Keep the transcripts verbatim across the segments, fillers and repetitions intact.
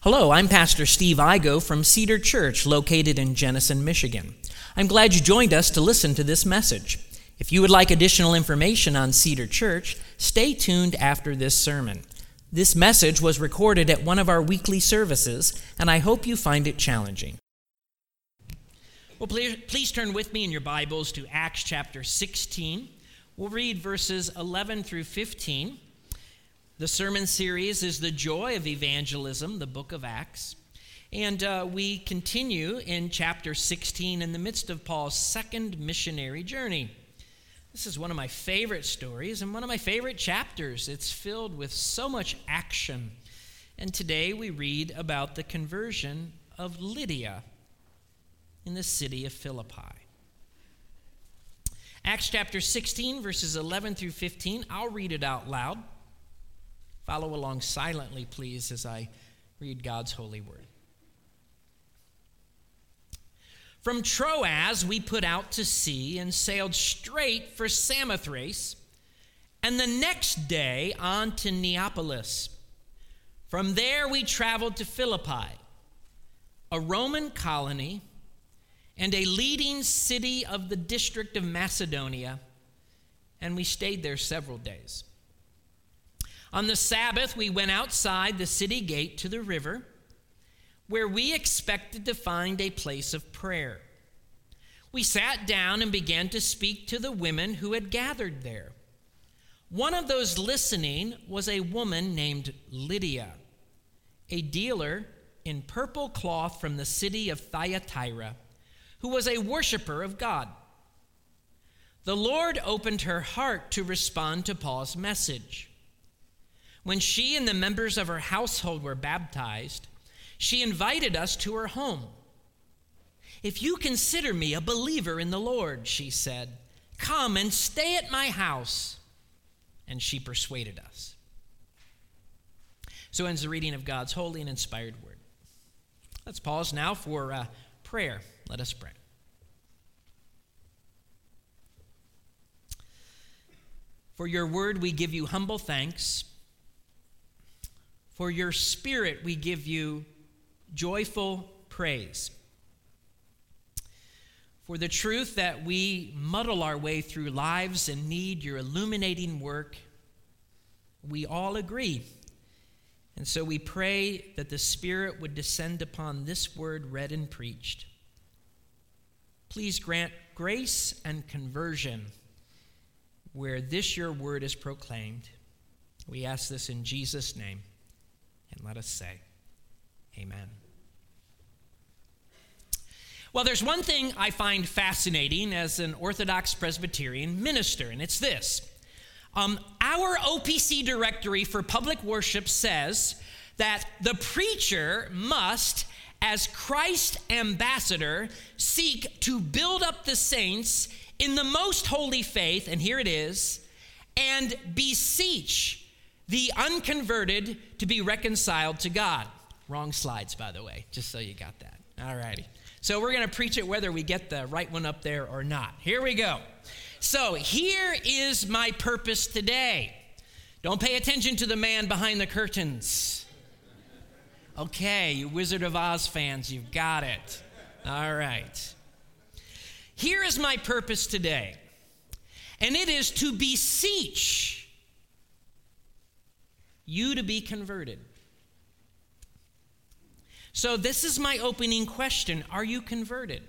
Hello, I'm Pastor Steve Igo from Cedar Church, located in Jenison, Michigan. I'm glad you joined us to listen to this message. If you would like additional information on Cedar Church, stay tuned after this sermon. This message was recorded at one of our weekly services, and I hope you find it challenging. Well, please, please turn with me in your Bibles to Acts chapter sixteen. We'll read verses eleven through fifteen. The sermon series is The Joy of Evangelism, the book of Acts. And uh, we continue in chapter sixteen in the midst of Paul's second missionary journey. This is one of my favorite stories and one of my favorite chapters. It's filled with so much action. And today we read about the conversion of Lydia in the city of Philippi. Acts chapter sixteen, verses eleven through fifteen. I'll read it out loud. Follow along silently, please, as I read God's holy word. From Troas we put out to sea and sailed straight for Samothrace, and the next day on to Neapolis. From there we traveled to Philippi, a Roman colony and a leading city of the district of Macedonia, and we stayed there several days. On the Sabbath, we went outside the city gate to the river, where we expected to find a place of prayer. We sat down and began to speak to the women who had gathered there. One of those listening was a woman named Lydia, a dealer in purple cloth from the city of Thyatira, who was a worshiper of God. The Lord opened her heart to respond to Paul's message. When she and the members of her household were baptized, she invited us to her home. "If you consider me a believer in the Lord," she said, "come and stay at my house." And she persuaded us. So ends the reading of God's holy and inspired word. Let's pause now for uh, prayer. Let us pray. For your word, we give you humble thanks. For your Spirit, we give you joyful praise. For the truth that we muddle our way through lives and need your illuminating work, we all agree. And so we pray that the Spirit would descend upon this word read and preached. Please grant grace and conversion where this your word is proclaimed. We ask this in Jesus' name. And let us say, amen. Well, there's one thing I find fascinating as an Orthodox Presbyterian minister, and it's this. Um, our O P C directory for public worship says that the preacher must, as Christ's ambassador, seek to build up the saints in the most holy faith, and here it is, and beseech the unconverted to be reconciled to God. Wrong slides, by the way, just so you got that. All righty. So we're going to preach it whether we get the right one up there or not. Here we go. So here is my purpose today. Don't pay attention to the man behind the curtains. Okay, you Wizard of Oz fans, you've got it. All right. Here is my purpose today, and it is to beseech you to be converted. So this is my opening question. Are you converted?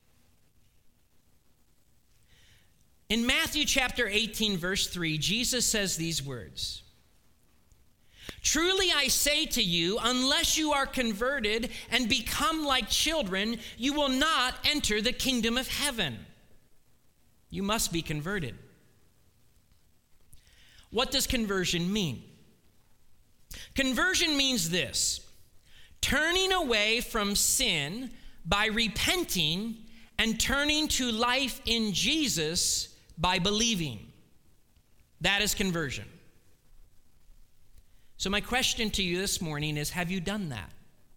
In Matthew chapter eighteen, verse three, Jesus says these words. "Truly I say to you, unless you are converted and become like children, you will not enter the kingdom of heaven." You must be converted. What does conversion mean? Conversion means this: turning away from sin by repenting and turning to life in Jesus by believing. That is conversion. So my question to you this morning is, have you done that?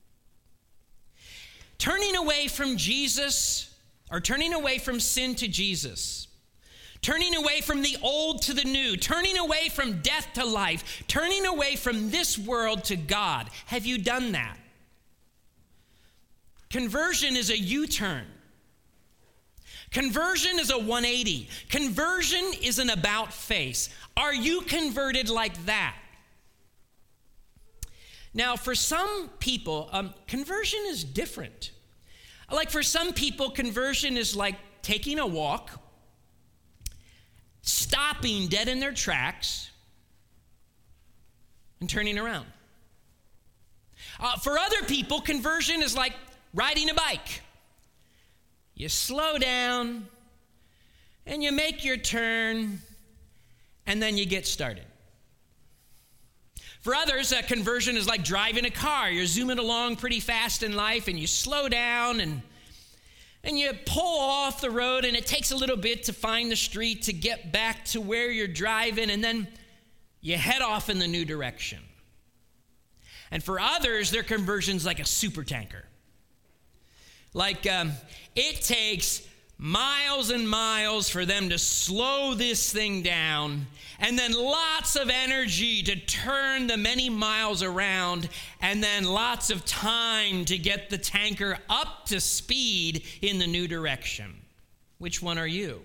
Turning away from Jesus, or turning away from sin to Jesus, turning away from the old to the new, turning away from death to life, turning away from this world to God. Have you done that? conversion is a U-turn. Conversion is a one eighty. Conversion is an about face. Are you converted like that? Now, for some people, um, conversion is different. Like for some people, conversion is like taking a walk, stopping dead in their tracks, and turning around. Uh, for other people, conversion is like riding a bike. You slow down, and you make your turn, and then you get started. For others, a conversion is like driving a car. You're zooming along pretty fast in life, and you slow down, and, and you pull off the road, and it takes a little bit to find the street to get back to where you're driving, and then you head off in the new direction. And for others, their conversion's like a super tanker. Like um, it takes miles and miles for them to slow this thing down, and then lots of energy to turn the many miles around, and then lots of time to get the tanker up to speed in the new direction. Which one are you?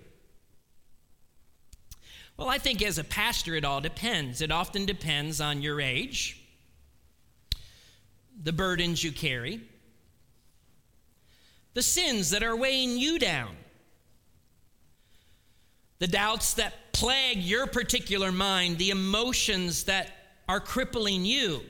Well, I think as a pastor, it all depends. It often depends on your age, the burdens you carry, the sins that are weighing you down, the doubts that plague your particular mind, the emotions that are crippling you,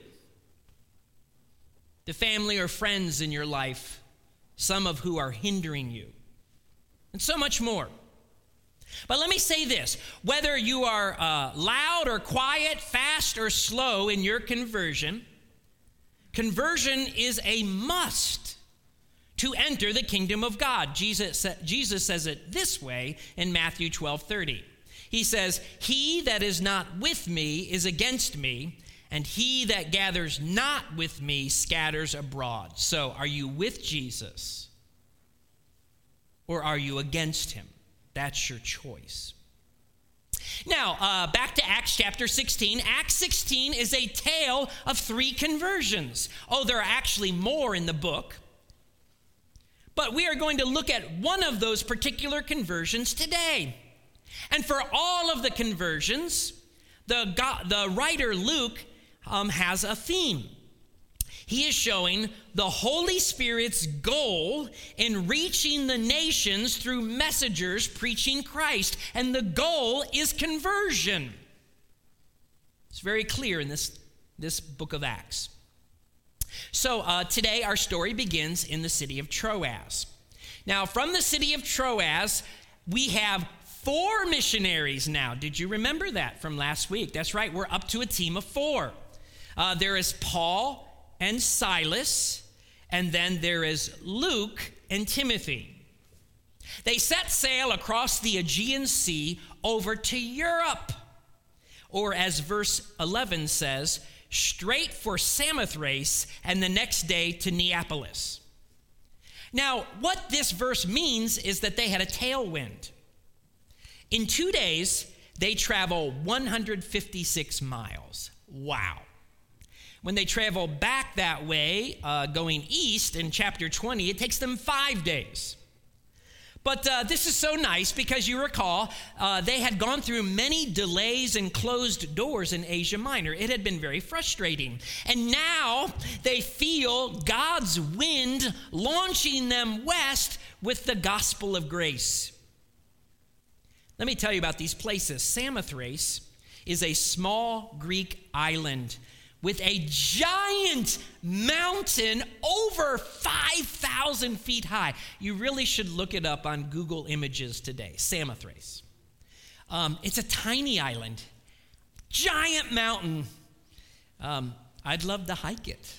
the family or friends in your life, some of who are hindering you, and so much more. But let me say this, whether you are uh, loud or quiet, fast or slow in your conversion, conversion is a must to enter the kingdom of God. Jesus, Jesus says it this way in Matthew twelve thirty. He says, "He that is not with me is against me, and he that gathers not with me scatters abroad." So are you with Jesus or are you against him? That's your choice. Now, uh, back to Acts chapter sixteen. Acts sixteen is a tale of three conversions. Oh, there are actually more in the book. But we are going to look at one of those particular conversions today. And for all of the conversions, the, God, the writer Luke um, has a theme. He is showing the Holy Spirit's goal in reaching the nations through messengers preaching Christ. And the goal is conversion. It's very clear in this, this book of Acts. So uh, today our story begins in the city of Troas. Now, from the city of Troas, we have four missionaries now. Did you remember that from last week? That's right, we're up to a team of four. Uh, there is Paul and Silas, and then there is Luke and Timothy. They set sail across the Aegean Sea over to Europe, or as verse eleven says, straight for Samothrace, and the next day to Neapolis. Now, what this verse means is that they had a tailwind. In two days, they travel one hundred fifty-six miles. Wow. When they travel back that way, uh, going east in chapter twenty, it takes them five days. But uh, this is so nice because you recall uh, they had gone through many delays and closed doors in Asia Minor. It had been very frustrating. And now they feel God's wind launching them west with the gospel of grace. Let me tell you about these places. Samothrace is a small Greek island with a giant mountain over five thousand feet high. You really should look it up on Google Images today, Samothrace. Um, it's a tiny island, giant mountain. Um, I'd love to hike it.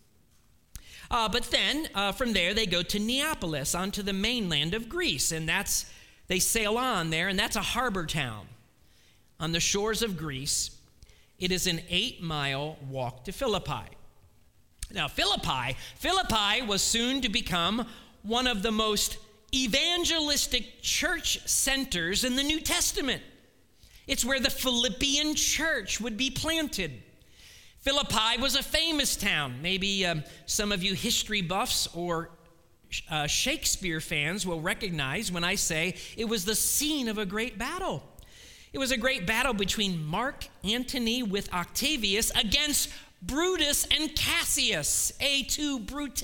Uh, but then uh, from there, they go to Neapolis, onto the mainland of Greece, and that's they sail on there, and that's a harbor town on the shores of Greece. It is an eight-mile walk to Philippi. Now, Philippi, Philippi was soon to become one of the most evangelistic church centers in the New Testament. It's where the Philippian church would be planted. Philippi was a famous town. Maybe um, some of you history buffs or uh, Shakespeare fans will recognize when I say it was the scene of a great battle. It was a great battle between Mark Antony with Octavius against Brutus and Cassius, et tu, Brute.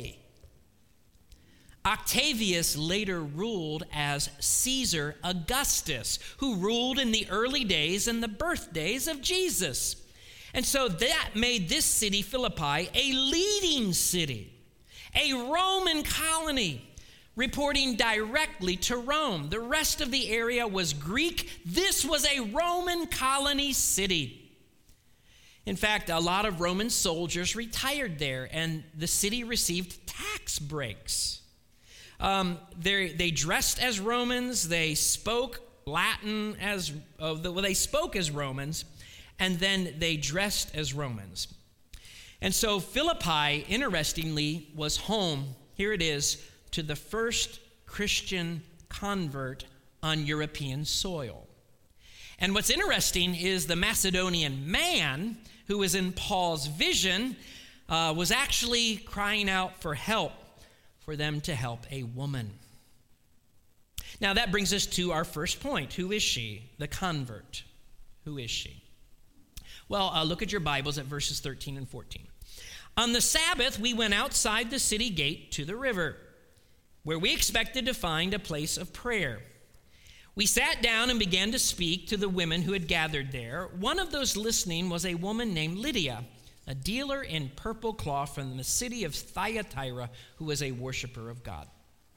Octavius later ruled as Caesar Augustus, who ruled in the early days and the birthdays of Jesus. And so that made this city, Philippi, a leading city, a Roman colony, reporting directly to Rome. The rest of the area was Greek. This was a Roman colony city. In fact, a lot of Roman soldiers retired there, and the city received tax breaks. Um, they dressed as Romans. They spoke Latin as uh, the, well, they spoke as Romans, and then they dressed as Romans. And so Philippi, interestingly, was home. Here it is, to the first Christian convert on European soil. And what's interesting is the Macedonian man who was in Paul's vision uh, was actually crying out for help, for them to help a woman. Now that brings us to our first point. Who is she? The convert. Who is she? Well, uh, look at your Bibles at verses thirteen and fourteen. On the Sabbath, we went outside the city gate to the river, where we expected to find a place of prayer. We sat down and began to speak to the women who had gathered there. One of those listening was a woman named Lydia, a dealer in purple cloth from the city of Thyatira, who was a worshiper of God.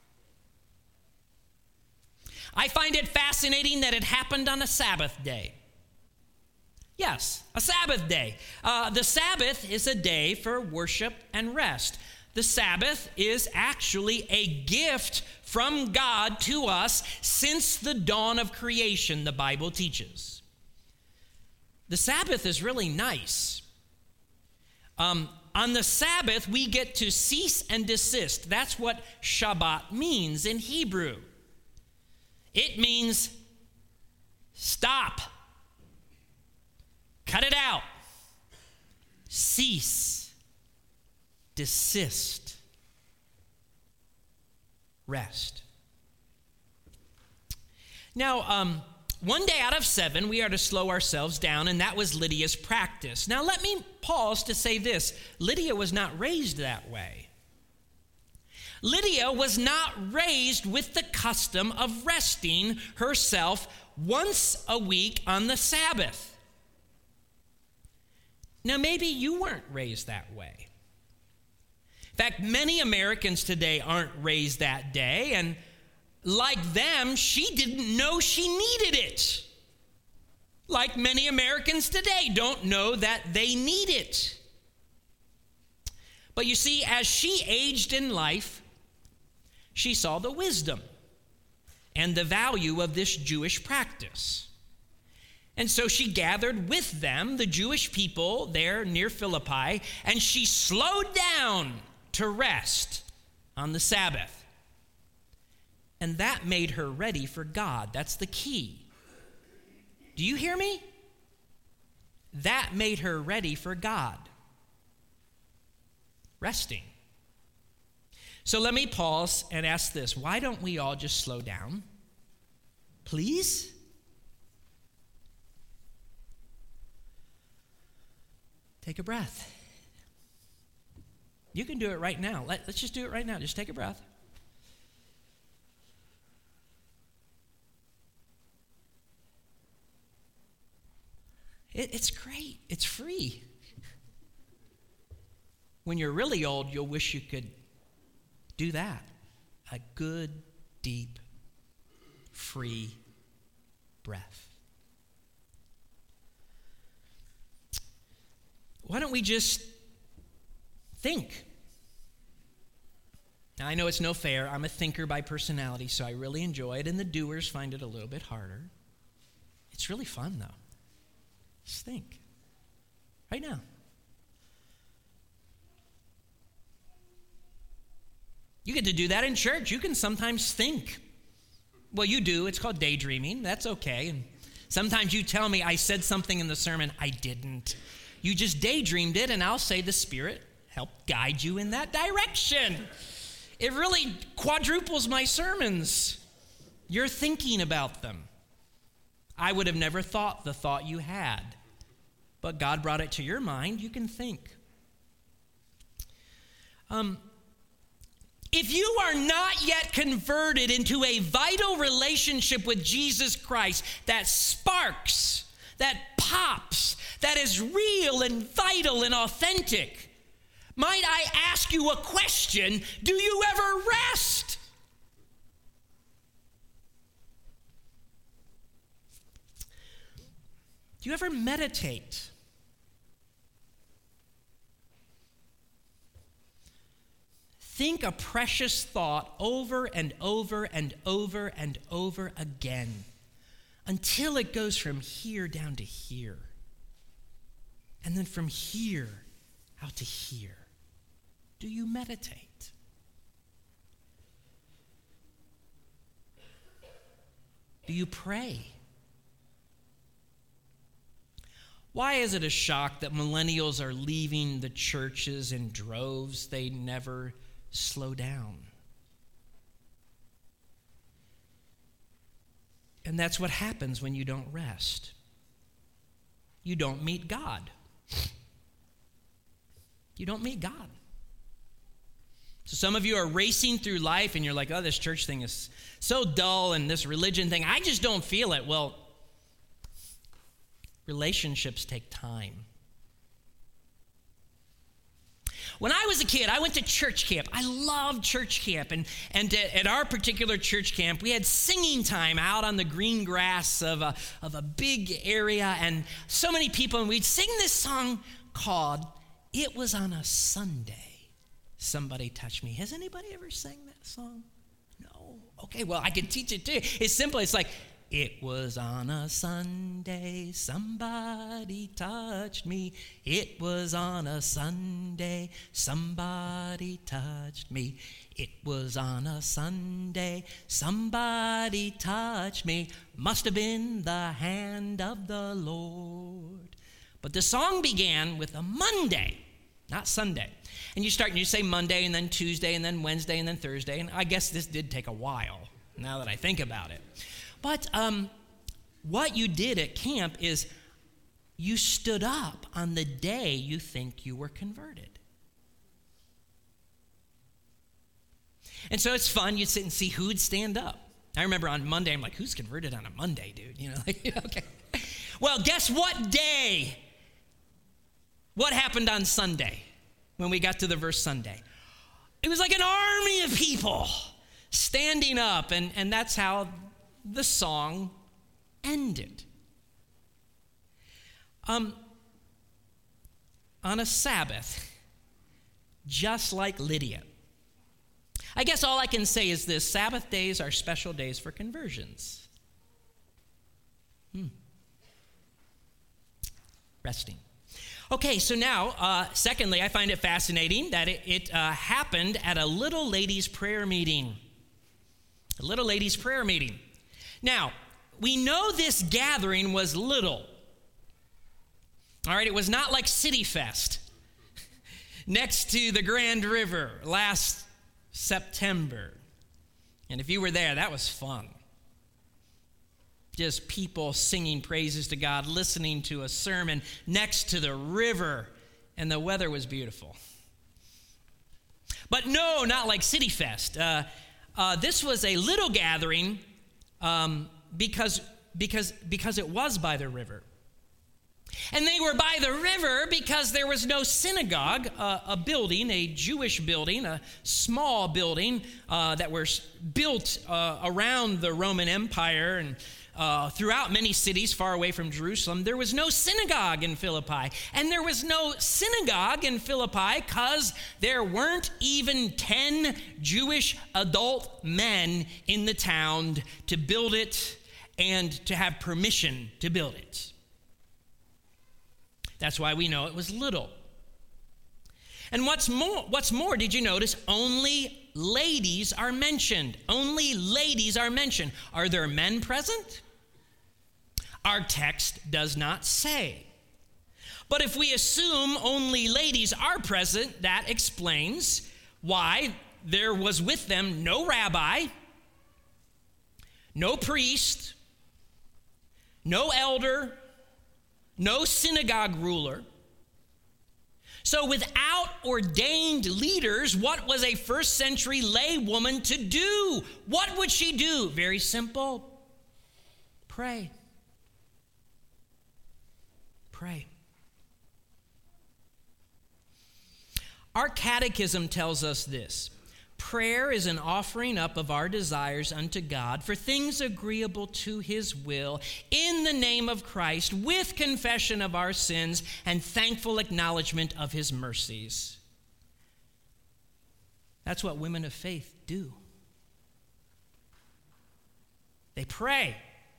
I find it fascinating that it happened on a Sabbath day. Yes, a Sabbath day. Uh, the Sabbath is a day for worship and rest. The Sabbath is actually a gift from God to us since the dawn of creation, the Bible teaches. The Sabbath is really nice. Um, on the Sabbath, we get to cease and desist. That's what Shabbat means in Hebrew. It means stop. Cut it out. Cease. Desist. Rest. Now, um, one day out of seven, we are to slow ourselves down, and that was Lydia's practice. Now, let me pause to say this. Lydia was not raised that way. Lydia was not raised with the custom of resting herself once a week on the Sabbath. Now, maybe you weren't raised that way. In fact, many Americans today aren't raised that day, and like them, she didn't know she needed it. Like many Americans today don't know that they need it. But you see, as she aged in life, she saw the wisdom and the value of this Jewish practice. And so she gathered with them, the Jewish people there near Philippi, and she slowed down to rest on the Sabbath. And that made her ready for God. That's the key. Do you hear me? That made her ready for God. Resting. So let me pause and ask this. Why don't we all just slow down? Please? Take a breath. You can do it right now. Let, let's just do it right now. Just take a breath. It, it's great. It's free. When you're really old, you'll wish you could do that. A good, deep, free breath. Why don't we just think? Now, I know it's no fair. I'm a thinker by personality, so I really enjoy it, and the doers find it a little bit harder. It's really fun, though. Just think. Right now. You get to do that in church. You can sometimes think. Well, you do. It's called daydreaming. That's okay. And sometimes you tell me I said something in the sermon. I didn't. You just daydreamed it, and I'll say the Spirit helped guide you in that direction. it really quadruples my sermons. You're thinking about them. I would have never thought the thought you had, but God brought it to your mind. You can think. Um, if you are not yet converted into a vital relationship with Jesus Christ that sparks, that pops, that is real and vital and authentic, might I ask you a question? Do you ever rest? Do you ever meditate? Think a precious thought over and over and over and over again until it goes from here down to here. And then from here out to here. Do you meditate? Do you pray? Why is it a shock that millennials are leaving the churches in droves? They never slow down. And that's what happens when you don't rest. You don't meet God. You don't meet God. So some of you are racing through life and you're like, oh, this church thing is so dull and this religion thing, I just don't feel it. Well, relationships take time. When I was a kid, I went to church camp. I loved church camp. And, and at, at our particular church camp, we had singing time out on the green grass of a, of a big area. And so many people, and we'd sing this song called It Was on a Sunday. Somebody touched me. Has anybody ever sang that song? No. Okay, well, I can teach it to you. It's simple. It's like, it was on a Sunday, somebody touched me. It was on a Sunday, somebody touched me. It was on a Sunday, somebody touched me. Must have been the hand of the Lord. But the song began with a Monday, not Sunday. And you start and you say Monday and then Tuesday and then Wednesday and then Thursday. And I guess this did take a while, now that I think about it. But um, what you did at camp is you stood up on the day you think you were converted. And so it's fun. You'd sit and see who'd stand up. I remember on Monday, I'm like, who's converted on a Monday, dude? You know, like, okay. Well, guess what day? What happened on Sunday when we got to the verse Sunday? It was like an army of people standing up, and, and that's how the song ended. Um, on a Sabbath, just like Lydia. I guess all I can say is this: Sabbath days are special days for conversions. Hmm. Resting. Okay, so now, uh, secondly, I find it fascinating that it, it uh, happened at a little ladies' prayer meeting. A little ladies' prayer meeting. Now, we know this gathering was little. All right, it was not like City Fest next to the Grand River last September. And if you were there, that was fun. Just people singing praises to God, listening to a sermon next to the river, and the weather was beautiful. But no, not like City Fest. Uh, uh, this was a little gathering Um, because, because, because it was by the river. And they were by the river because there was no synagogue, uh, a building, a Jewish building, a small building uh, that was built uh, around the Roman Empire and uh, throughout many cities far away from Jerusalem. There was no synagogue in Philippi. And there was no synagogue in Philippi because there weren't even ten Jewish adult men in the town to build it and to have permission to build it. That's why we know it was little. And what's more, what's more, did you notice only ladies are mentioned? Only ladies are mentioned. Are there men present? Our text does not say. But if we assume only ladies are present, that explains why there was with them no rabbi, no priest, no elder, no synagogue ruler. So without ordained leaders, what was a first century lay woman to do? What would she do? Very simple. Pray. Pray. Our catechism tells us this: prayer is an offering up of our desires unto God for things agreeable to his will in the name of Christ, with confession of our sins and thankful acknowledgement of his mercies. That's what women of faith do. They pray.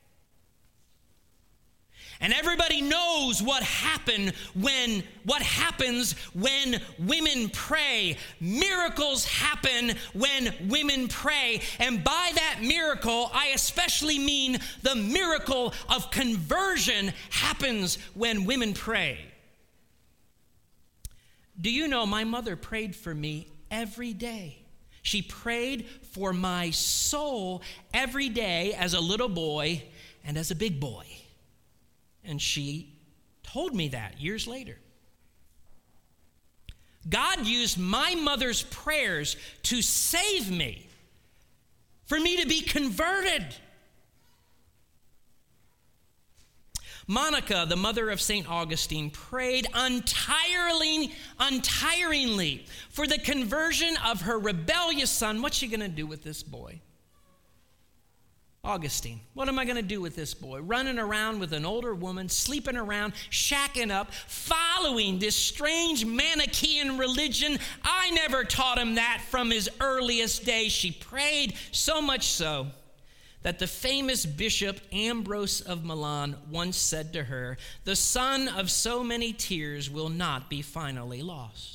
And everybody knows what happen when what happens when women pray. Miracles happen when women pray. And by that miracle, I especially mean the miracle of conversion happens when women pray. Do you know my mother prayed for me every day? She prayed for my soul every day as a little boy and as a big boy. And she told me that years later. God used my mother's prayers to save me, for me to be converted. Monica, the mother of Saint Augustine, prayed untiringly, untiringly for the conversion of her rebellious son. What's she going to do with this boy? Augustine, what am I going to do with this boy? Running around with an older woman, sleeping around, shacking up, following this strange Manichaean religion. I never taught him that from his earliest days. She prayed so much so that the famous Bishop Ambrose of Milan once said to her, "The son of so many tears will not be finally lost."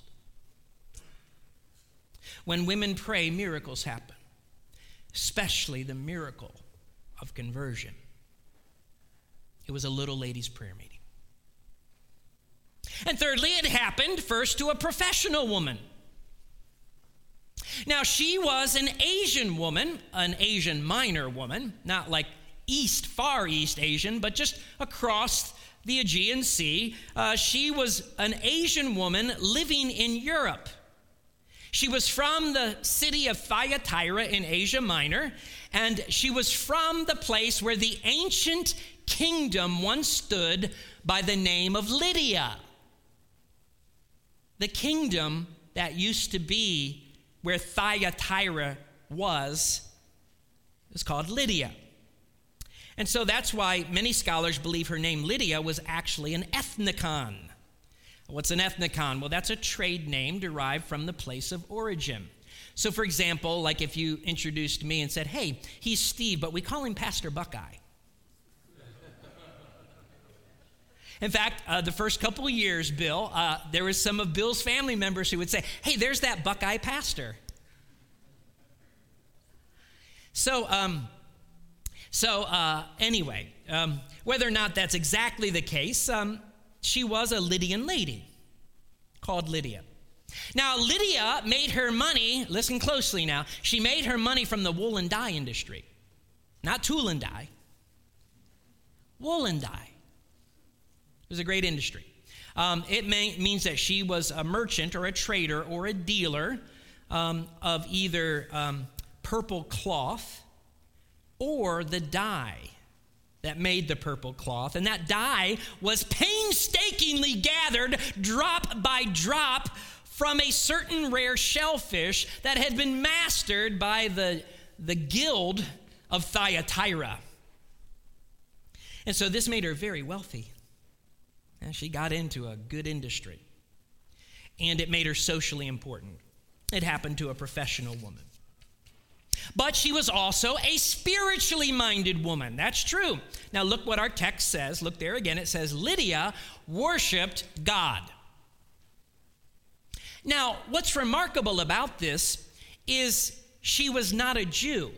When women pray, miracles happen, especially the miracle of conversion. It was a little ladies' prayer meeting. And thirdly, it happened first to a professional woman. Now, she was an Asian woman, an Asian Minor woman, not like East, Far East Asian, but just across the Aegean Sea. Uh, she was an Asian woman living in Europe. She was from the city of Thyatira in Asia Minor, and she was from the place where the ancient kingdom once stood by the name of Lydia. The kingdom that used to be where Thyatira was is called Lydia. And so that's why many scholars believe her name Lydia was actually an ethnicon. What's an ethnicon? Well, that's a trade name derived from the place of origin. So, for example, like if you introduced me and said, "Hey, he's Steve, but we call him Pastor Buckeye." In fact, uh, the first couple of years, Bill, uh, there was some of Bill's family members who would say, "Hey, there's that Buckeye pastor." So, um, so uh, anyway, um, whether or not that's exactly the case, um, she was a Lydian lady called Lydia. Now, Lydia made her money, listen closely now, she made her money from the wool and dye industry. Not tool and dye. Wool and dye. It was a great industry. Um, it may, means that she was a merchant or a trader or a dealer um, of either um, purple cloth or the dye that made the purple cloth. And that dye was painstakingly gathered drop by drop from a certain rare shellfish that had been mastered by the, the guild of Thyatira. And so this made her very wealthy. And she got into a good industry. And it made her socially important. It happened to a professional woman. But she was also a spiritually minded woman. That's true. Now look what our text says. Look there again. It says, Lydia worshiped God. Now, what's remarkable about this is she was not a Jew.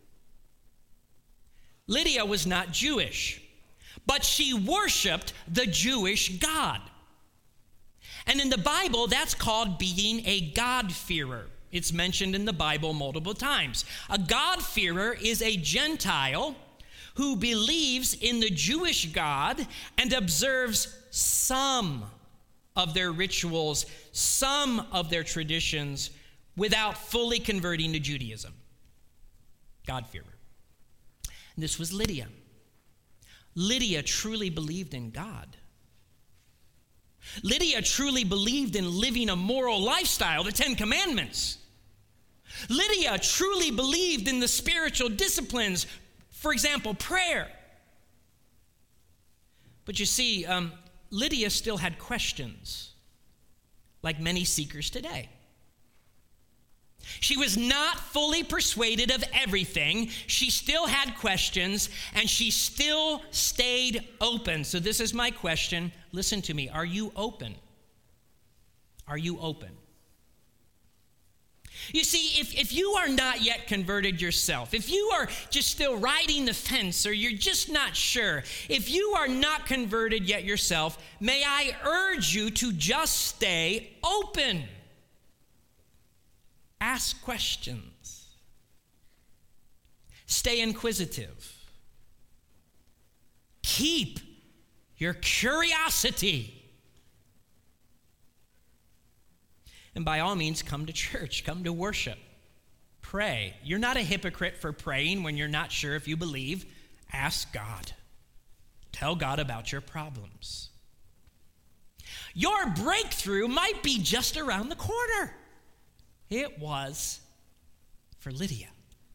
Lydia was not Jewish, but she worshiped the Jewish God. And in the Bible, that's called being a God-fearer. It's mentioned in the Bible multiple times. A God-fearer is a Gentile who believes in the Jewish God and observes some of their rituals, some of their traditions, without fully converting to Judaism. God-fearer. And this was Lydia. Lydia truly believed in God. Lydia truly believed in living a moral lifestyle, the Ten Commandments. Lydia truly believed in the spiritual disciplines, for example, prayer. But you see, um, Lydia still had questions, like many seekers today. She was not fully persuaded of everything. She still had questions, and she still stayed open. So this is my question. Listen to me. Are you open? Are you open? You see, if, if you are not yet converted yourself, if you are just still riding the fence or you're just not sure, if you are not converted yet yourself, may I urge you to just stay open. Ask questions. Stay inquisitive. Keep your curiosity. And by all means, come to church, come to worship, pray. You're not a hypocrite for praying when you're not sure if you believe. Ask God. Tell God about your problems. Your breakthrough might be just around the corner. It was for Lydia.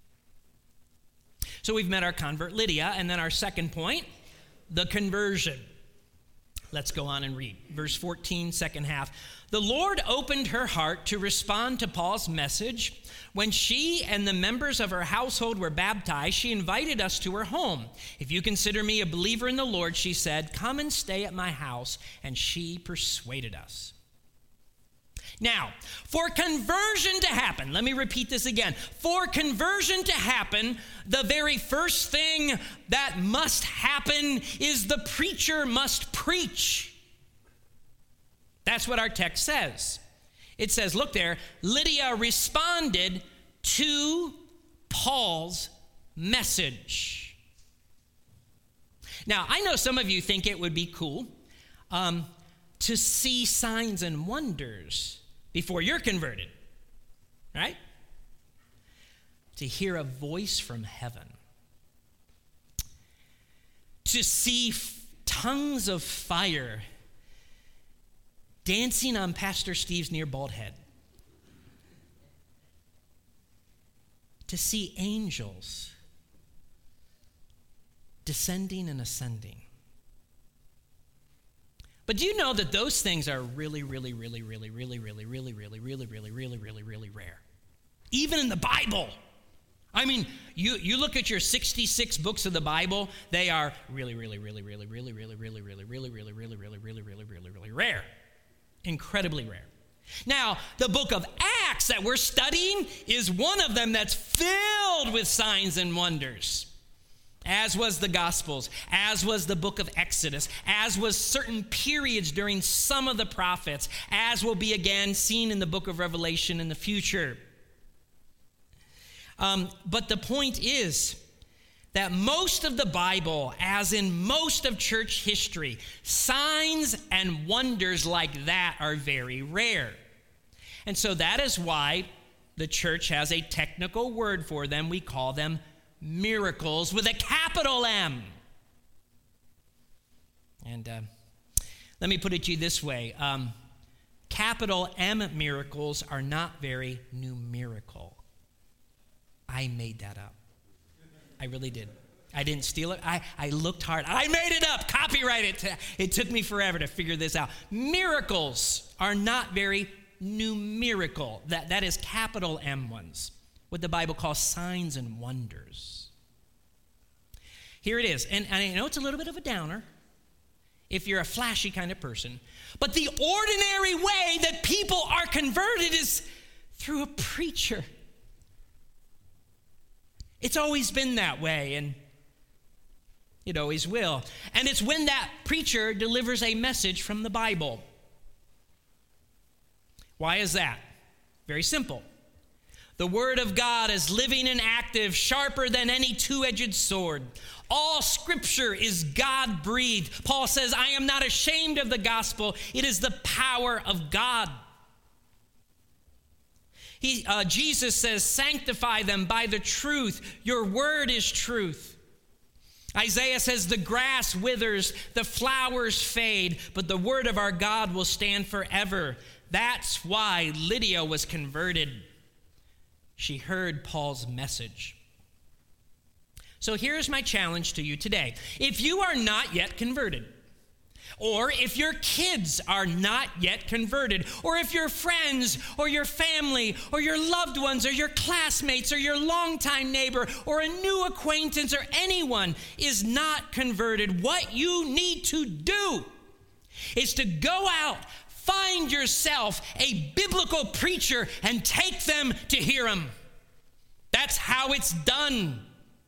So we've met our convert, Lydia, and then our second point, the conversion. Let's go on and read. Verse fourteen, second half. The Lord opened her heart to respond to Paul's message. When she and the members of her household were baptized, she invited us to her home. If you consider me a believer in the Lord, she said, come and stay at my house. And she persuaded us. Now, for conversion to happen, let me repeat this again. For conversion to happen, the very first thing that must happen is the preacher must preach. That's what our text says. It says, look there, Lydia responded to Paul's message. Now, I know some of you think it would be cool um, to see signs and wonders before you're converted, right? To hear a voice from heaven. To see f- tongues of fire dancing on Pastor Steve's near bald head. To see angels descending and ascending. But do you know that those things are really, really, really, really, really, really, really, really, really, really, really, really, really rare? Even in the Bible. I mean, you, you look at your sixty-six books of the Bible, they are really, really, really, really, really, really, really, really, really, really, really, really, really, really, really, really rare. Incredibly rare. Now, the book of Acts that we're studying is one of them that's filled with signs and wonders. As was the Gospels, as was the book of Exodus, as was certain periods during some of the prophets, as will be again seen in the book of Revelation in the future. Um, but the point is that most of the Bible, as in most of church history, signs and wonders like that are very rare. And so that is why the church has a technical word for them. We call them miracles with a capital M. And uh, let me put it to you this way. Um, capital M miracles are not very numerical. I made that up. I really did. I didn't steal it. I, I looked hard. I made it up. Copyright it. It took me forever to figure this out. Miracles are not very numerical. That, that is capital M ones. What the Bible calls signs and wonders. Here it is. And, and I know it's a little bit of a downer if you're a flashy kind of person. But the ordinary way that people are converted is through a preacher. It's always been that way, and it always will. And it's when that preacher delivers a message from the Bible. Why is that? Very simple. The word of God is living and active, sharper than any two-edged sword. All scripture is God-breathed. Paul says, I am not ashamed of the gospel. It is the power of God. He, uh, Jesus says, sanctify them by the truth. Your word is truth. Isaiah says, the grass withers, the flowers fade, but the word of our God will stand forever. That's why Lydia was converted. She heard Paul's message. So here's my challenge to you today. If you are not yet converted, or if your kids are not yet converted, or if your friends or your family or your loved ones or your classmates or your longtime neighbor or a new acquaintance or anyone is not converted, what you need to do is to go out, find yourself a biblical preacher and take them to hear him. That's how it's done.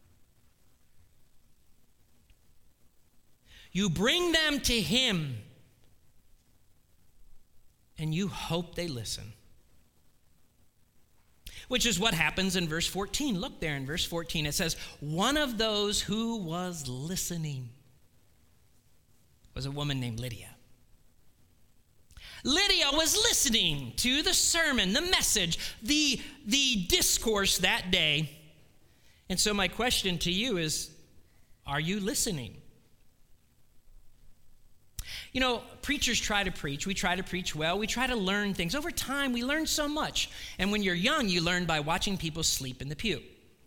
You bring them to him, and you hope they listen. Which is what happens in verse fourteen. Look there in verse fourteen. It says, one of those who was listening was a woman named Lydia. Lydia was listening to the sermon, the message, the, the discourse that day. And so my question to you is, are you listening? You know, preachers try to preach. We try to preach well. We try to learn things. Over time, we learn so much. And when you're young, you learn by watching people sleep in the pew.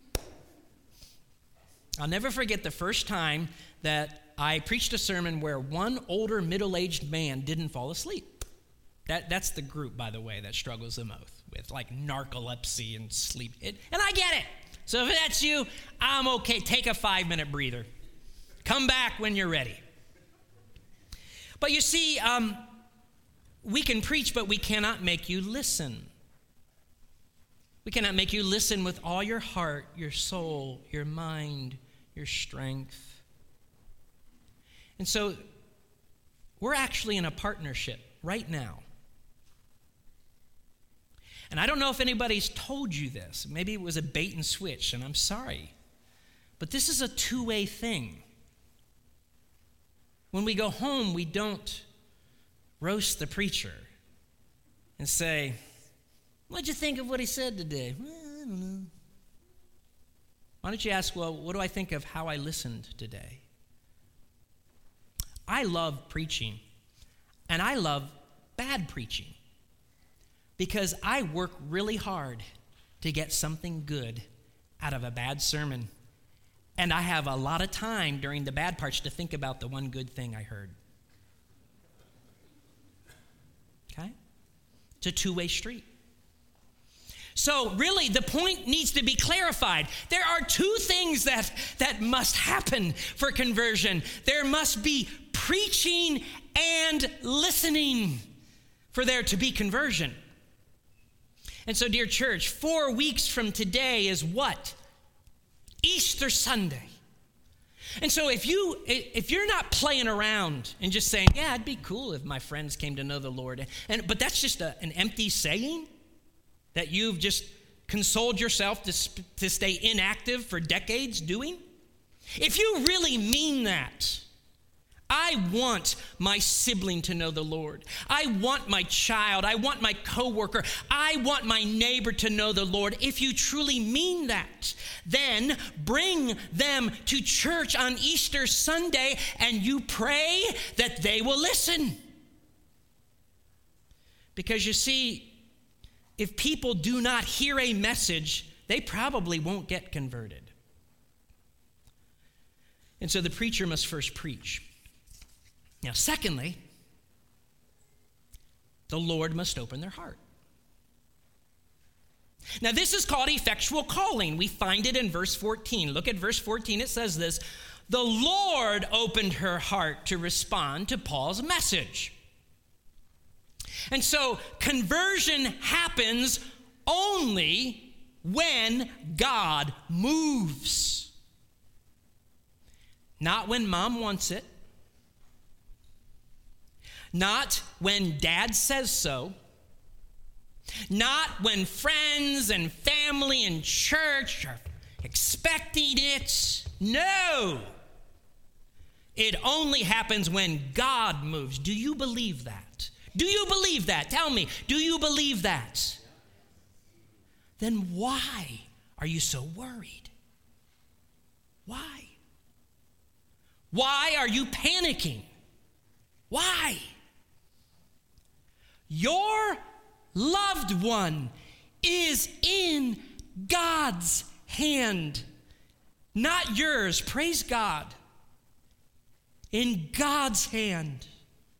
I'll never forget the first time that I preached a sermon where one older middle-aged man didn't fall asleep. That, that's the group, by the way, that struggles the most with like narcolepsy and sleep. It, and I get it. So if that's you, I'm okay. Take a five-minute breather. Come back when you're ready. But you see, um, we can preach, but we cannot make you listen. We cannot make you listen with all your heart, your soul, your mind, your strength. And so we're actually in a partnership right now. And I don't know if anybody's told you this. Maybe it was a bait and switch, and I'm sorry. But this is a two-way thing. When we go home, we don't roast the preacher and say, what'd you think of what he said today? Well, I don't know. Why don't you ask, well, what do I think of how I listened today? I love preaching, and I love bad preaching because I work really hard to get something good out of a bad sermon. And I have a lot of time during the bad parts to think about the one good thing I heard. Okay? It's a two-way street. So really, the point needs to be clarified. There are two things that, that must happen for conversion. There must be preaching and listening for there to be conversion. And so, dear church, four weeks from today is what? Easter Sunday. And so if you if you're not playing around and just saying, yeah, it'd be cool if my friends came to know the Lord, and but that's just a, an empty saying that you've just consoled yourself to, to stay inactive for decades doing. If you really mean that, I want my sibling to know the Lord. I want my child. I want my coworker. I want my neighbor to know the Lord. If you truly mean that, then bring them to church on Easter Sunday and you pray that they will listen. Because you see, if people do not hear a message, they probably won't get converted. And so the preacher must first preach. Now, secondly, the Lord must open their heart. Now, this is called effectual calling. We find it in verse fourteen. Look at verse fourteen. It says this, the Lord opened her heart to respond to Paul's message. And so conversion happens only when God moves. Not when mom wants it. Not when dad says so. Not when friends and family and church are expecting it. No. It only happens when God moves. Do you believe that? Do you believe that? Tell me, do you believe that? Then why are you so worried? Why? Why are you panicking? Why? Your loved one is in God's hand, not yours. Praise God. In God's hand.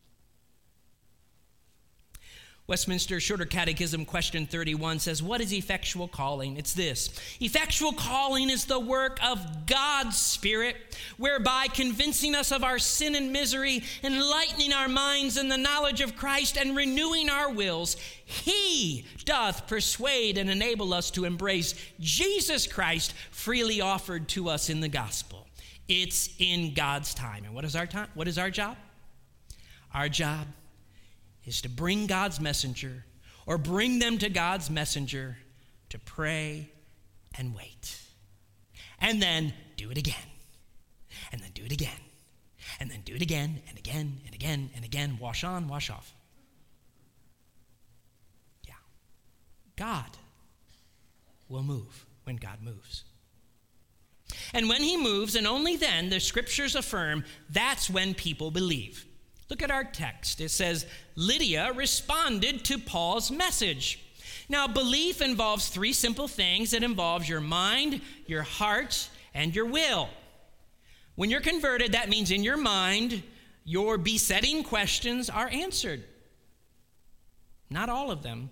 Westminster Shorter Catechism, question thirty-one says, what is effectual calling? It's this. Effectual calling is the work of God's Spirit, whereby convincing us of our sin and misery, enlightening our minds in the knowledge of Christ, and renewing our wills, he doth persuade and enable us to embrace Jesus Christ freely offered to us in the gospel. It's in God's time. And what is our time? What is our job? Our job is to bring God's messenger, or bring them to God's messenger, to pray and wait. And then do it again. And then do it again. And then do it again and again and again and again. Wash on, wash off. Yeah. God will move when God moves. And when he moves, and only then, the scriptures affirm, that's when people believe. Look at our text. It says, Lydia responded to Paul's message. Now, belief involves three simple things. It involves your mind, your heart, and your will. When you're converted, that means in your mind, your besetting questions are answered. Not all of them.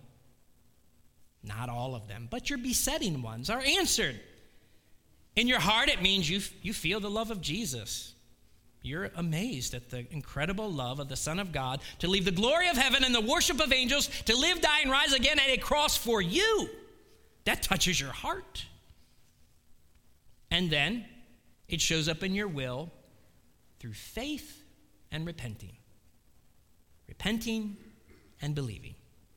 Not all of them. But your besetting ones are answered. In your heart, it means you, you feel the love of Jesus. You're amazed at the incredible love of the Son of God to leave the glory of heaven and the worship of angels, to live, die, and rise again at a cross for you. That touches your heart. And then it shows up in your will through faith and repenting. Repenting and believing.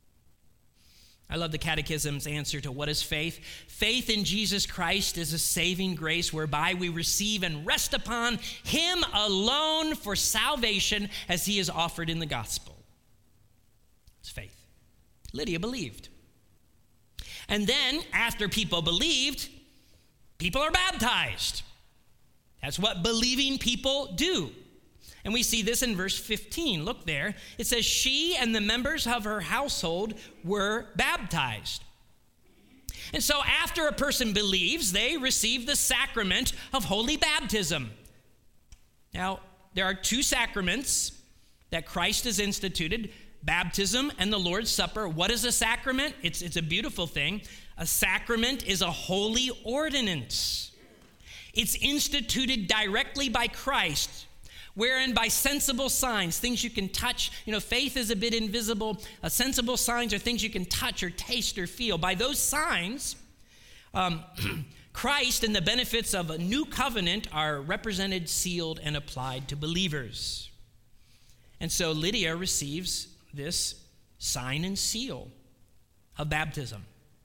I love the Catechism's answer to what is faith. Faith in Jesus Christ is a saving grace whereby we receive and rest upon him alone for salvation as he is offered in the gospel. It's faith. Lydia believed. And then, after people believed, people are baptized. That's what believing people do. And we see this in verse fifteen. Look there. It says, she and the members of her household were baptized. And so after a person believes, they receive the sacrament of holy baptism. Now, there are two sacraments that Christ has instituted, baptism and the Lord's Supper. What is a sacrament? It's, it's a beautiful thing. A sacrament is a holy ordinance. It's instituted directly by Christ, wherein by sensible signs, things you can touch, you know, faith is a bit invisible. Uh, sensible signs are things you can touch or taste or feel. By those signs, um, Christ and the benefits of a new covenant are represented, sealed, and applied to believers. And so Lydia receives this sign and seal of baptism.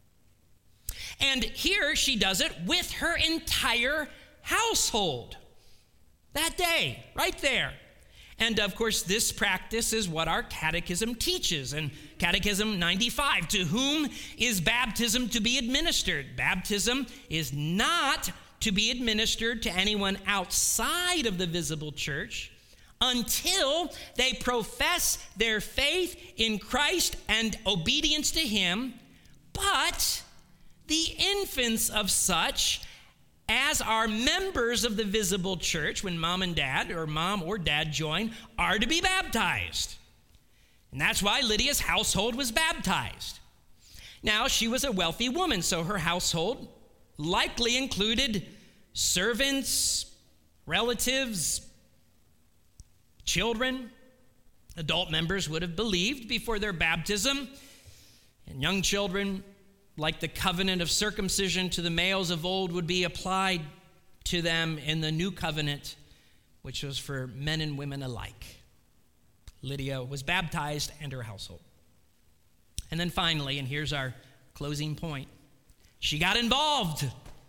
And here she does it with her entire household. That day, right there. And of course, this practice is what our catechism teaches. And Catechism ninety-five, to whom is baptism to be administered? Baptism is not to be administered to anyone outside of the visible church until they profess their faith in Christ and obedience to him. But the infants of such as are members of the visible church, when mom and dad, or mom or dad join, are to be baptized. And that's why Lydia's household was baptized. Now, she was a wealthy woman, so her household likely included servants, relatives, children. Adult members would have believed before their baptism, and young children, like the covenant of circumcision to the males of old, would be applied to them in the new covenant, which was for men and women alike. Lydia was baptized and her household. And then finally, and here's our closing point, she got involved.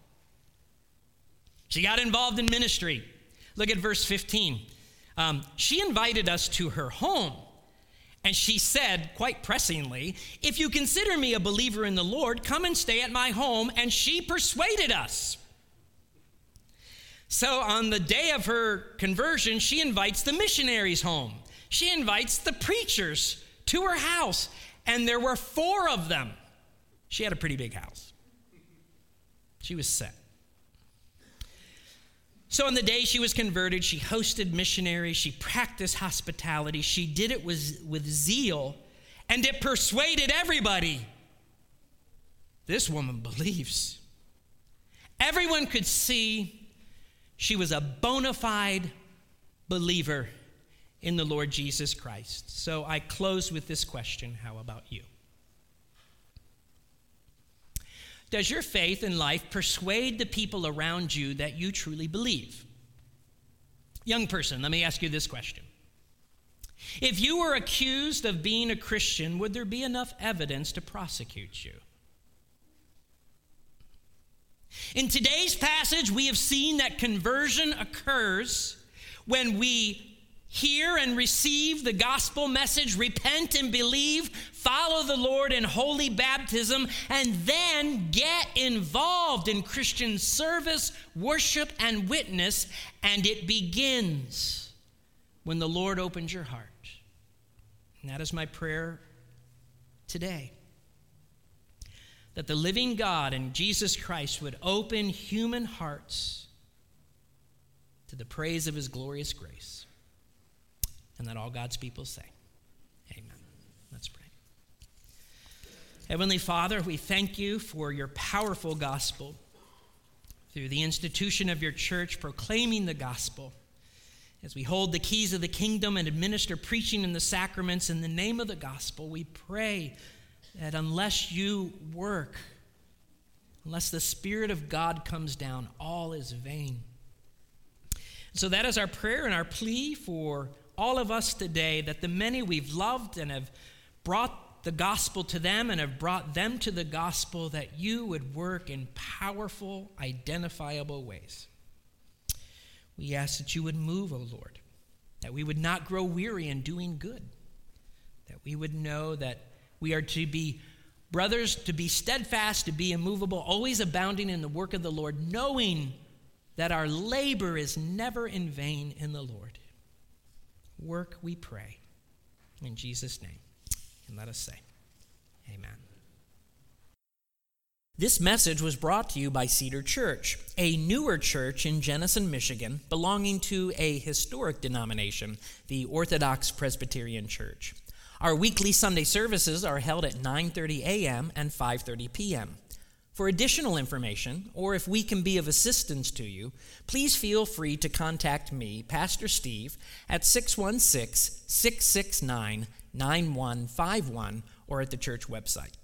She got involved in ministry. Look at verse fifteen. Um, she invited us to her home, and she said, quite pressingly, if you consider me a believer in the Lord, come and stay at my home. And she persuaded us. So on the day of her conversion, she invites the missionaries home. She invites the preachers to her house, and there were four of them. She had a pretty big house. She was set. So on the day she was converted, she hosted missionaries, she practiced hospitality, she did it with, with zeal, and it persuaded everybody. This woman believes. Everyone could see she was a bona fide believer in the Lord Jesus Christ. So I close with this question: how about you? Does your faith in life persuade the people around you that you truly believe? Young person, let me ask you this question. If you were accused of being a Christian, would there be enough evidence to prosecute you? In today's passage, we have seen that conversion occurs when we hear and receive the gospel message, repent and believe, follow the Lord in holy baptism, and then get involved in Christian service, worship, and witness. And it begins when the Lord opens your heart. And that is my prayer today, that the living God and Jesus Christ would open human hearts to the praise of his glorious grace. And that all God's people say, amen. Let's pray. Heavenly Father, we thank you for your powerful gospel through the institution of your church, proclaiming the gospel. As we hold the keys of the kingdom and administer preaching in the sacraments in the name of the gospel, we pray that unless you work, unless the Spirit of God comes down, all is vain. So that is our prayer and our plea for all of us today, that the many we've loved and have brought the gospel to them and have brought them to the gospel, that you would work in powerful, identifiable ways. We ask that you would move, O Lord, that we would not grow weary in doing good, that we would know that we are to be brothers, to be steadfast, to be immovable, always abounding in the work of the Lord, knowing that our labor is never in vain in the Lord. Work, we pray, in Jesus' name. And let us say, amen. This message was brought to you by Cedar Church, a newer church in Jenison, Michigan, belonging to a historic denomination, the Orthodox Presbyterian Church. Our weekly Sunday services are held at nine thirty a.m. and five thirty p.m. For additional information, or if we can be of assistance to you, please feel free to contact me, Pastor Steve, at six one six, six six nine, nine one five one or at the church website.